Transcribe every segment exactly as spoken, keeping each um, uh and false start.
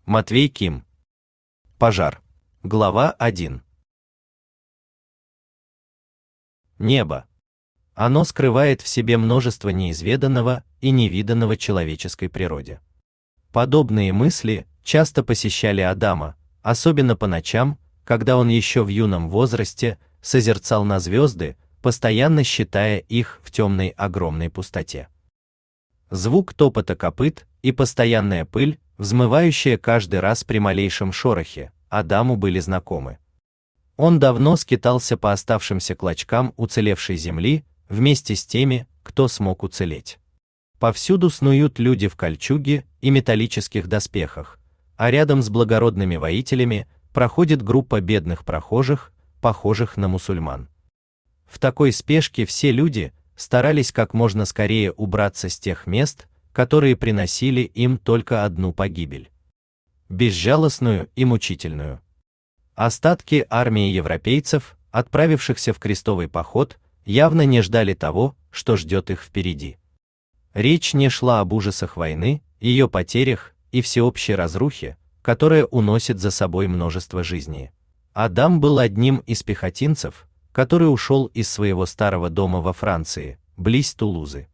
Матвей Ким. Пожар. Глава один. Небо. Оно скрывает в себе множество неизведанного и невиданного человеческой природе. Подобные мысли часто посещали Адама, особенно по ночам, когда он еще в юном возрасте созерцал на звезды, постоянно считая их в темной огромной пустоте. Звук топота копыт и постоянная пыль, взмывающая каждый раз при малейшем шорохе, Адаму были знакомы. Он давно скитался по оставшимся клочкам уцелевшей земли вместе с теми, кто смог уцелеть. Повсюду снуют люди в кольчуге и металлических доспехах, а рядом с благородными воителями проходит группа бедных прохожих, похожих на мусульман. В такой спешке все люди старались как можно скорее убраться с тех мест, которые приносили им только одну погибель. Безжалостную и мучительную. Остатки армии европейцев, отправившихся в крестовый поход, явно не ждали того, что ждет их впереди. Речь не шла об ужасах войны, ее потерях и всеобщей разрухе, которая уносит за собой множество жизней. Адам был одним из пехотинцев, который ушел из своего старого дома во Франции, близ Тулузы.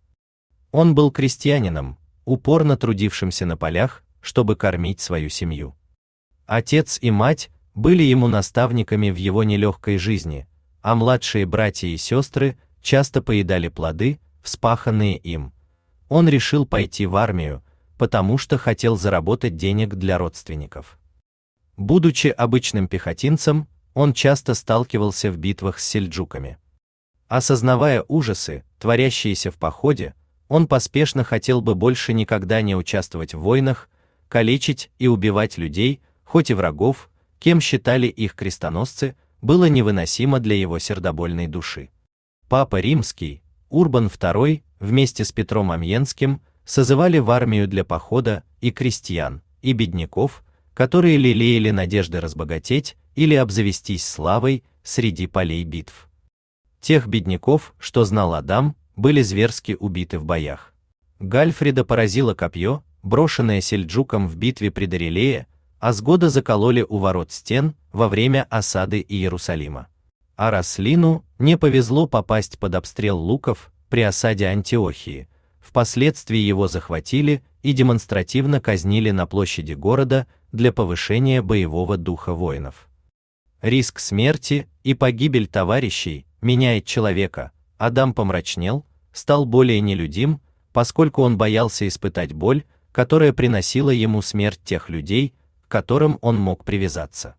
Он был крестьянином, упорно трудившимся на полях, чтобы кормить свою семью. Отец и мать были ему наставниками в его нелегкой жизни, а младшие братья и сестры часто поедали плоды, вспаханные им. Он решил пойти в армию, потому что хотел заработать денег для родственников. Будучи обычным пехотинцем, он часто сталкивался в битвах с сельджуками. Осознавая ужасы, творящиеся в походе, он поспешно хотел бы больше никогда не участвовать в войнах, калечить и убивать людей, хоть и врагов, кем считали их крестоносцы, было невыносимо для его сердобольной души. Папа Римский, Урбан второй, вместе с Петром Амьенским, созывали в армию для похода и крестьян, и бедняков, которые лелеяли надежды разбогатеть или обзавестись славой среди полей битв. Тех бедняков, что знал Адам, были зверски убиты в боях. Гальфрида поразило копье, брошенное сельджуком в битве при Дарилее, а Сгода закололи у ворот стен во время осады Иерусалима. А Раслину не повезло попасть под обстрел луков при осаде Антиохии. Впоследствии его захватили и демонстративно казнили на площади города для повышения боевого духа воинов. Риск смерти и погибель товарищей меняет человека. Адам помрачнел, стал более нелюдим, поскольку он боялся испытать боль, которая приносила ему смерть тех людей, к которым он мог привязаться.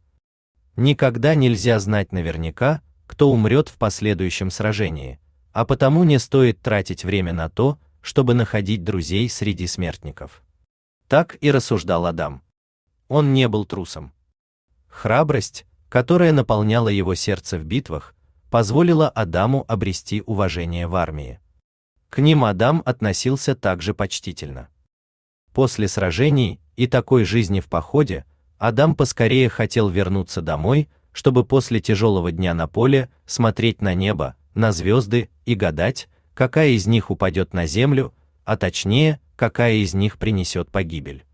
Никогда нельзя знать наверняка, кто умрет в последующем сражении, а потому не стоит тратить время на то, чтобы находить друзей среди смертников. Так и рассуждал Адам. Он не был трусом. Храбрость, которая наполняла его сердце в битвах, позволила Адаму обрести уважение в армии. К ним Адам относился также почтительно. После сражений и такой жизни в походе, Адам поскорее хотел вернуться домой, чтобы после тяжелого дня на поле смотреть на небо, на звезды и гадать, какая из них упадет на землю, а точнее, какая из них принесет погибель.